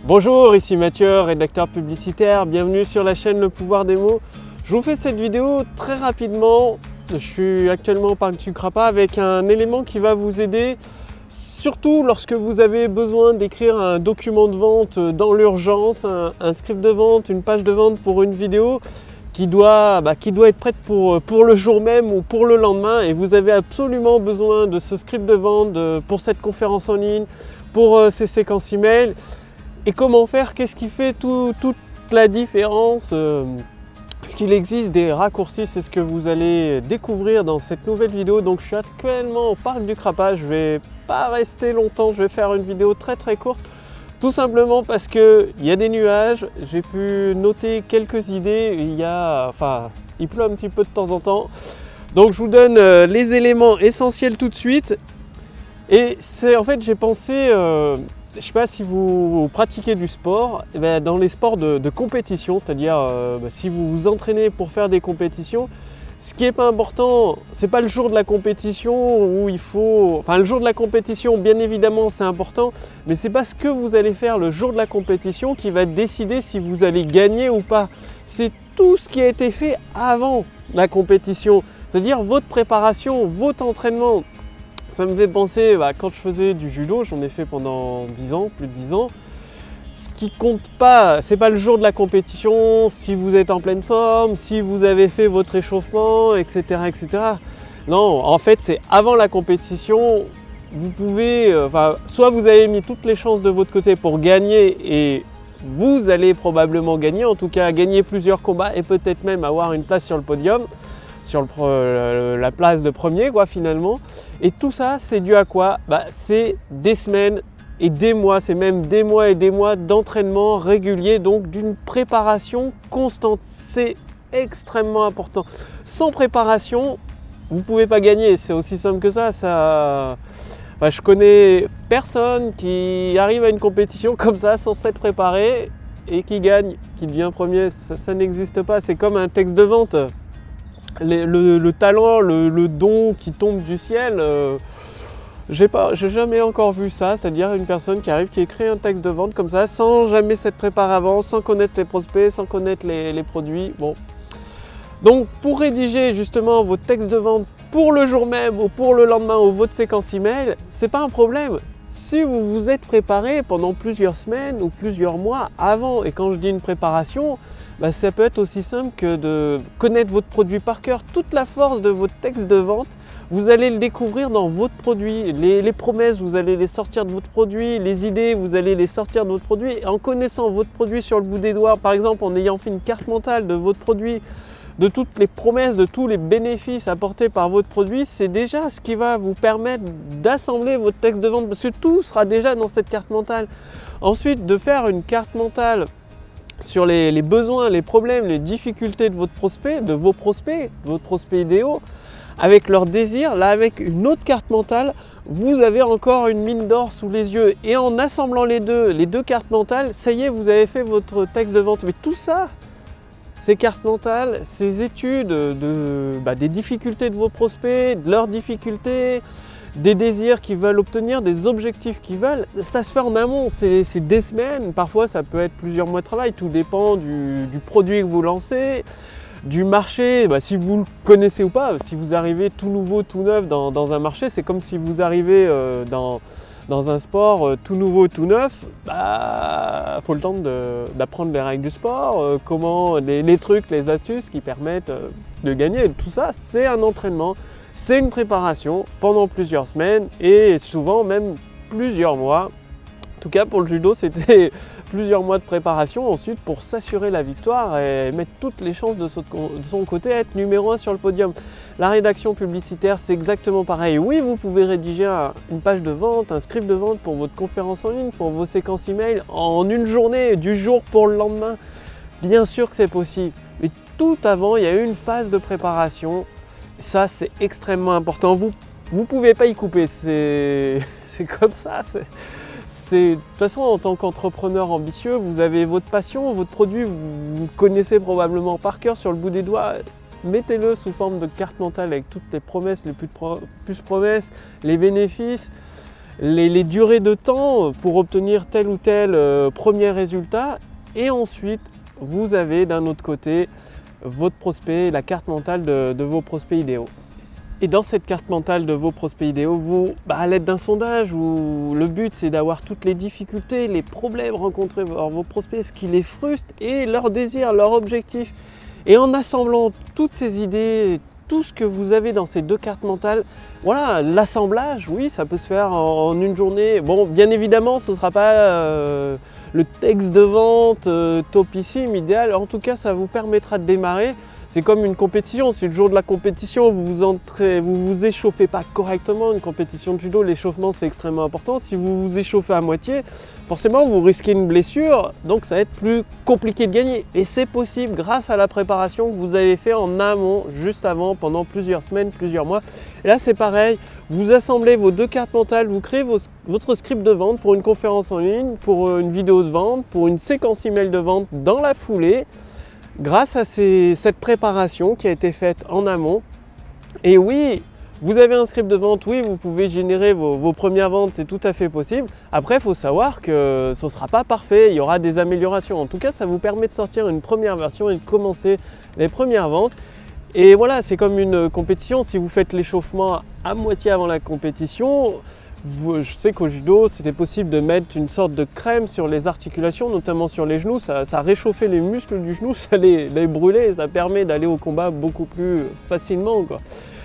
Bonjour, ici Mathieu, rédacteur publicitaire, bienvenue sur la chaîne Le Pouvoir des Mots. Je vous fais cette vidéo très rapidement, je suis actuellement au Parc du Crapa avec un élément qui va vous aider, surtout lorsque vous avez besoin d'écrire un document de vente dans l'urgence, un script de vente, une page de vente pour une vidéo qui doit être prête pour le jour même ou pour le lendemain, et vous avez absolument besoin de ce script de vente pour cette conférence en ligne, pour ces séquences email. Et comment faire? Qu'est-ce qui fait toute la différence? Est-ce qu'il existe des raccourcis? C'est ce que vous allez découvrir dans cette nouvelle vidéo. Donc je suis actuellement au Parc du Crapa, je ne vais pas rester longtemps, je vais faire une vidéo très courte. Tout simplement parce qu'il y a des nuages, j'ai pu noter quelques idées, il pleut un petit peu de temps en temps. Donc je vous donne les éléments essentiels tout de suite. Et c'est en fait, j'ai pensé... je ne sais pas si vous pratiquez du sport, dans les sports de compétition, c'est-à-dire si vous vous entraînez pour faire des compétitions, ce qui n'est pas important, ce n'est pas le jour de la compétition où il faut... Enfin, le jour de la compétition, bien évidemment, c'est important, mais ce n'est pas ce que vous allez faire le jour de la compétition qui va décider si vous allez gagner ou pas. C'est tout ce qui a été fait avant la compétition, c'est-à-dire votre préparation, votre entraînement. Ça me fait penser, quand je faisais du judo, j'en ai fait pendant 10 ans, plus de 10 ans. Ce qui compte pas, c'est pas le jour de la compétition, si vous êtes en pleine forme, si vous avez fait votre échauffement, etc. Non, en fait, c'est avant la compétition, vous pouvez, soit vous avez mis toutes les chances de votre côté pour gagner et vous allez probablement gagner, en tout cas gagner plusieurs combats et peut-être même avoir une place sur le podium, sur la place de premier finalement. Et tout ça, c'est dû à quoi? C'est des semaines et des mois, c'est même des mois et des mois d'entraînement régulier, donc d'une préparation constante. C'est extrêmement important. Sans préparation, vous ne pouvez pas gagner, c'est aussi simple que ça. Je connais personne qui arrive à une compétition comme ça sans s'être préparé et qui gagne, qui devient premier. Ça n'existe pas, c'est comme un texte de vente. Le talent, le don qui tombe du ciel, j'ai jamais encore vu ça, c'est-à-dire une personne qui arrive, qui écrit un texte de vente comme ça, sans jamais s'être préparé avant, sans connaître les prospects, sans connaître les produits. Bon. Donc pour rédiger justement votre texte de vente pour le jour même ou pour le lendemain ou votre séquence email, c'est pas un problème. Si vous vous êtes préparé pendant plusieurs semaines ou plusieurs mois avant, et quand je dis une préparation, ça peut être aussi simple que de connaître votre produit par cœur. Toute la force de votre texte de vente, vous allez le découvrir dans votre produit. Les promesses, vous allez les sortir de votre produit. Les idées, vous allez les sortir de votre produit. Et en connaissant votre produit sur le bout des doigts, par exemple en ayant fait une carte mentale de votre produit, de toutes les promesses, de tous les bénéfices apportés par votre produit, c'est déjà ce qui va vous permettre d'assembler votre texte de vente, parce que tout sera déjà dans cette carte mentale. Ensuite, de faire une carte mentale sur les besoins, les problèmes, les difficultés de vos prospects idéaux, avec leurs désirs, là avec une autre carte mentale, vous avez encore une mine d'or sous les yeux. Et en assemblant les deux cartes mentales, ça y est, vous avez fait votre texte de vente. Mais tout ça, ces cartes mentales, ces études des difficultés de vos prospects, de leurs difficultés, des désirs qu'ils veulent obtenir, des objectifs qu'ils veulent, ça se fait en amont, c'est des semaines, parfois ça peut être plusieurs mois de travail, tout dépend du produit que vous lancez, du marché, si vous le connaissez ou pas. Si vous arrivez tout nouveau, tout neuf dans un marché, c'est comme si vous arrivez dans un sport tout nouveau, tout neuf, faut le temps d'apprendre les règles du sport, comment les trucs, les astuces qui permettent de gagner. Tout ça, c'est un entraînement. C'est une préparation pendant plusieurs semaines et souvent même plusieurs mois. En tout cas pour le judo, c'était plusieurs mois de préparation ensuite pour s'assurer la victoire et mettre toutes les chances de son côté à être numéro 1 sur le podium. La rédaction publicitaire, c'est exactement pareil. Oui, vous pouvez rédiger une page de vente, un script de vente pour votre conférence en ligne, pour vos séquences email en une journée, du jour pour le lendemain. Bien sûr que c'est possible. Mais tout avant, il y a eu une phase de préparation. Ça, c'est extrêmement important. Vous ne pouvez pas y couper. C'est comme ça. De toute façon, en tant qu'entrepreneur ambitieux, vous avez votre passion, votre produit, vous connaissez probablement par cœur sur le bout des doigts. Mettez-le sous forme de carte mentale avec toutes les promesses, les plus promesses, les bénéfices. les durées de temps pour obtenir tel ou tel premier résultat. Et ensuite, vous avez d'un autre côté votre prospect, la carte mentale de vos prospects idéaux. Et dans cette carte mentale de vos prospects idéaux, vous, à l'aide d'un sondage où le but c'est d'avoir toutes les difficultés, les problèmes rencontrés par vos prospects, ce qui les frustre et leurs désirs, leurs objectifs. Et en assemblant toutes ces idées, tout ce que vous avez dans ces deux cartes mentales, voilà, l'assemblage, oui, ça peut se faire en une journée. Bon, bien évidemment, ce ne sera pas le texte de vente topissime, idéal. En tout cas, ça vous permettra de démarrer. C'est comme une compétition, si le jour de la compétition vous échauffez pas correctement, une compétition de judo, l'échauffement c'est extrêmement important. Si vous vous échauffez à moitié, forcément vous risquez une blessure, donc ça va être plus compliqué de gagner. Et c'est possible grâce à la préparation que vous avez fait en amont, juste avant, pendant plusieurs semaines, plusieurs mois. Et là c'est pareil, vous assemblez vos deux cartes mentales, vous créez votre script de vente pour une conférence en ligne, pour une vidéo de vente, pour une séquence email de vente dans la foulée. Grâce à cette préparation qui a été faite en amont. Et oui, vous avez un script de vente, oui, vous pouvez générer vos premières ventes, c'est tout à fait possible. Après, il faut savoir que ce ne sera pas parfait, il y aura des améliorations. En tout cas, ça vous permet de sortir une première version et de commencer les premières ventes. Et voilà, c'est comme une compétition, si vous faites l'échauffement à moitié avant la compétition, je sais qu'au judo, c'était possible de mettre une sorte de crème sur les articulations, notamment sur les genoux. Ça réchauffait les muscles du genou, ça les brûlait et ça permet d'aller au combat beaucoup plus facilement, quoi.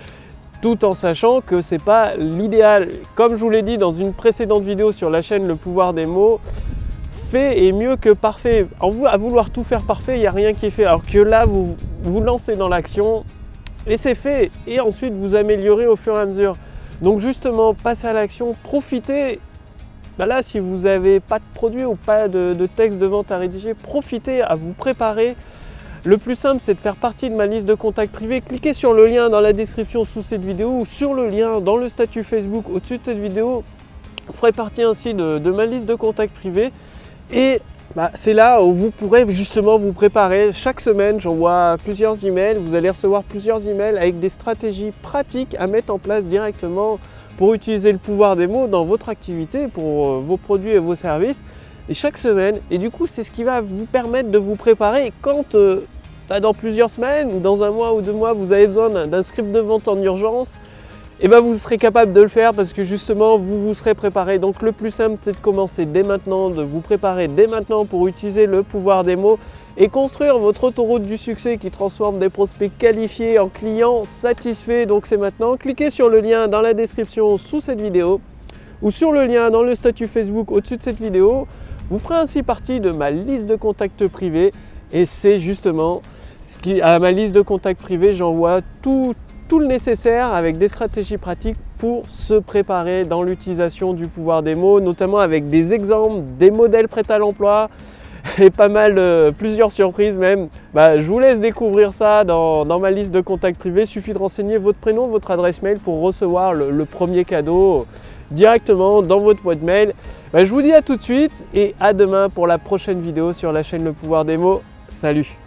Tout en sachant que c'est pas l'idéal. Comme je vous l'ai dit dans une précédente vidéo sur la chaîne Le Pouvoir des mots, fait est mieux que parfait. À vouloir tout faire parfait, il n'y a rien qui est fait. Alors que là, vous vous lancez dans l'action et c'est fait. Et ensuite, vous améliorez au fur et à mesure. Donc justement, passez à l'action, profitez. Là, si vous n'avez pas de produit ou pas de texte de vente à rédiger, profitez à vous préparer. Le plus simple, c'est de faire partie de ma liste de contacts privés. Cliquez sur le lien dans la description sous cette vidéo ou sur le lien dans le statut Facebook au-dessus de cette vidéo. Vous ferez partie ainsi de ma liste de contacts privés. Et c'est là où vous pourrez justement vous préparer. Chaque semaine, j'envoie plusieurs emails. Vous allez recevoir plusieurs emails avec des stratégies pratiques à mettre en place directement pour utiliser le pouvoir des mots dans votre activité, pour vos produits et vos services. Et chaque semaine, et du coup, c'est ce qui va vous permettre de vous préparer. Et quand dans plusieurs semaines ou dans un mois ou 2 mois, vous avez besoin d'un script de vente en urgence, et vous serez capable de le faire parce que justement vous vous serez préparé. Donc le plus simple, c'est de commencer dès maintenant, de vous préparer dès maintenant pour utiliser le pouvoir des mots et construire votre autoroute du succès qui transforme des prospects qualifiés en clients satisfaits. Donc c'est maintenant. Cliquez sur le lien dans la description sous cette vidéo ou sur le lien dans le statut Facebook au-dessus de cette vidéo. Vous ferez ainsi partie de ma liste de contacts privés et c'est justement à ma liste de contacts privés, j'envoie tout le nécessaire avec des stratégies pratiques pour se préparer dans l'utilisation du pouvoir des mots, notamment avec des exemples, des modèles prêts à l'emploi et plusieurs surprises même. Je vous laisse découvrir ça dans ma liste de contacts privés. Il suffit de renseigner votre prénom, votre adresse mail pour recevoir le premier cadeau directement dans votre boîte mail. Je vous dis à tout de suite et à demain pour la prochaine vidéo sur la chaîne Le Pouvoir des mots. Salut!